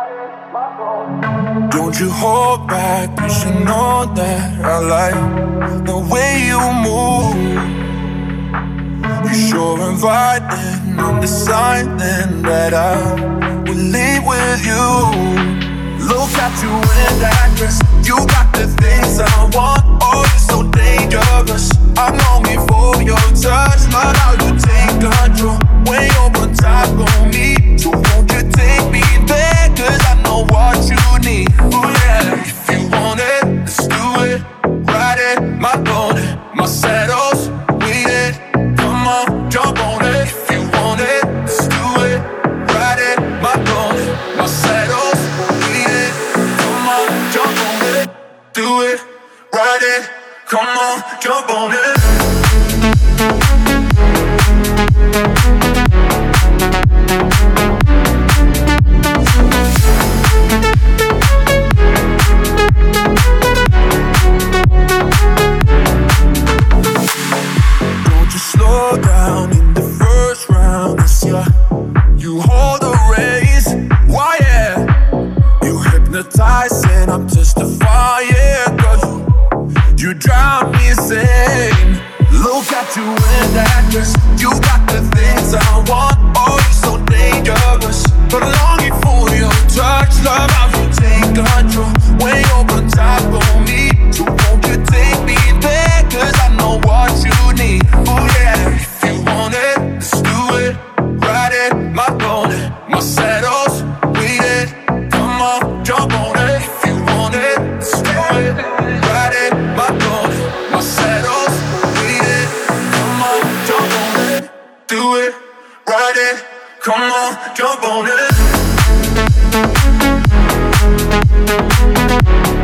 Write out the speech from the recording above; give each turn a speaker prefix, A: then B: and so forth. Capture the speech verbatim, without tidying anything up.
A: Don't you hold back, you should know that I like the way you move. You're sure inviting, I'm deciding that I will leave with you. Look at you in that dress, you got the things I want. Oh, you're so dangerous, I'm longing for your touch. Love how you take control when you're on top of me. So won't you take me there, cause I know what you need. Oh yeah, if you want it, let's do it. Ride it, my pony, my saddle's waiting. Come on, jump on it. If you want it, let's do it. Ride it, my pony, my saddle's waiting. Come on, jump on it. Do it, ride it. Come on, jump on it. Slow down in the first round, it's yeah. You hold the reins, why yeah? You hypnotize and I'm testifying, cause you, you drive me insane. Look at you in that dress, you got the things I want. Oh, you're so dangerous, but longing for your touch. Love how you take control when you're on top of me. So won't you take me there, cause I know what you need. Oh yeah, if you want it, let's do it. Ride it, my pony, my saddle's waiting. Come on, jump on it. If you want it, let's do it. Ride it, my pony, my saddle's waiting. Come on, jump on it. Do it, ride it. Come on, jump on it.